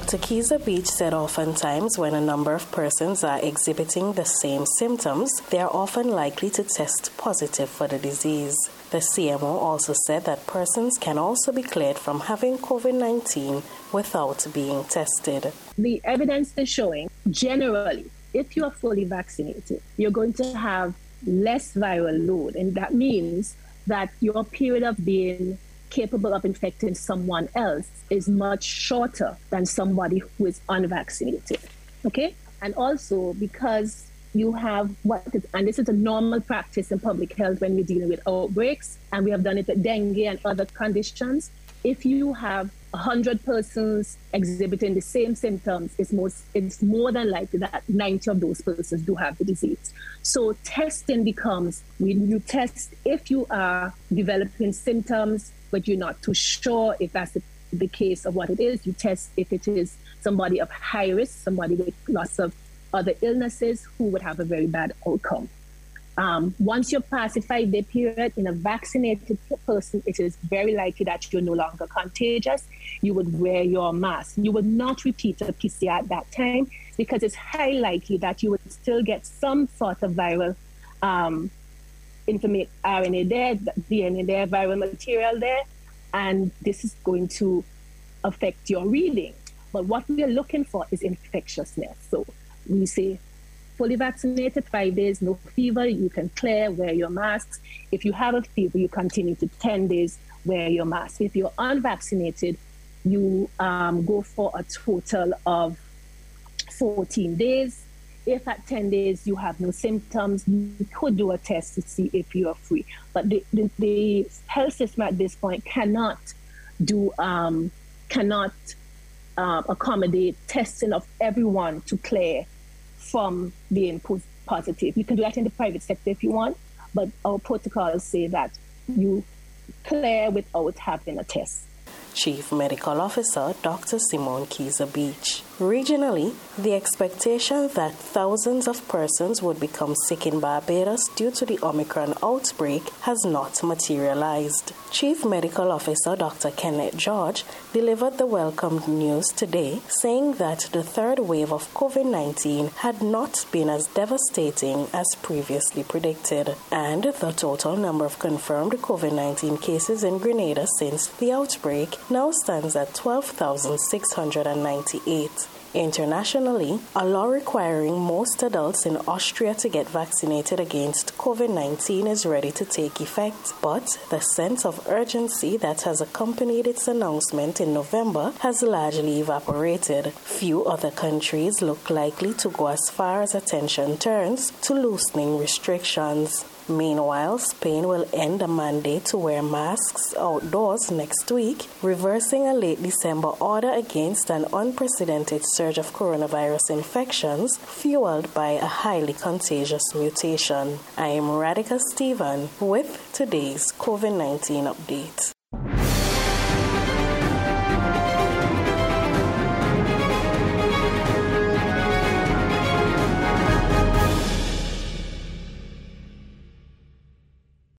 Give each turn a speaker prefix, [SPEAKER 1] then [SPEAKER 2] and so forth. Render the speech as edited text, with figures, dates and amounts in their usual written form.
[SPEAKER 1] Dr. Kizza Beach said oftentimes when a number of persons are exhibiting the same symptoms, they are often likely to test positive for the disease. The CMO also said that persons can also be cleared from having COVID-19 without being tested.
[SPEAKER 2] The evidence is showing, generally, if you are fully vaccinated, you're going to have less viral load. And that means that your period of being capable of infecting someone else is much shorter than somebody who is unvaccinated. Okay? And also because you have and this is a normal practice in public health when we're dealing with outbreaks, and we have done it with dengue and other conditions. If you have 100 persons exhibiting the same symptoms, it's more than likely that 90 of those persons do have the disease. So testing becomes, when you test if you are developing symptoms, but you're not too sure if that's the case of what it is. You test if it is somebody of high risk, somebody with lots of other illnesses who would have a very bad outcome. Once you pass a 5-day period in a vaccinated person, it is very likely that you're no longer contagious. You would wear your mask. You would not repeat a PCR at that time because it's highly likely that you would still get some sort of viral RNA there, DNA there, viral material there, and this is going to affect your reading. But what we are looking for is infectiousness. So we say fully vaccinated, 5 days, no fever, you can clear, wear your masks. If you have a fever, you continue to 10 days, wear your mask. If you're unvaccinated, you go for a total of 14 days. If at 10 days you have no symptoms, you could do a test to see if you are free. But the health system at this point cannot accommodate testing of everyone to clear from being positive. You can do that in the private sector if you want, but our protocols say that you clear without having a test.
[SPEAKER 1] Chief Medical Officer Dr. Simone Kizza Beach. Regionally, the expectation that thousands of persons would become sick in Barbados due to the Omicron outbreak has not materialized. Chief Medical Officer Dr. Kenneth George delivered the welcomed news today, saying that the third wave of COVID-19 had not been as devastating as previously predicted, and the total number of confirmed COVID-19 cases in Grenada since the outbreak now stands at 12,698. Internationally, a law requiring most adults in Austria to get vaccinated against COVID-19 is ready to take effect, but the sense of urgency that has accompanied its announcement in November has largely evaporated. Few other countries look likely to go as far as attention turns to loosening restrictions. Meanwhile, Spain will end a mandate to wear masks outdoors next week, reversing a late December order against an unprecedented surge of coronavirus infections fueled by a highly contagious mutation. I am Radhika Stephen with today's COVID-19 update.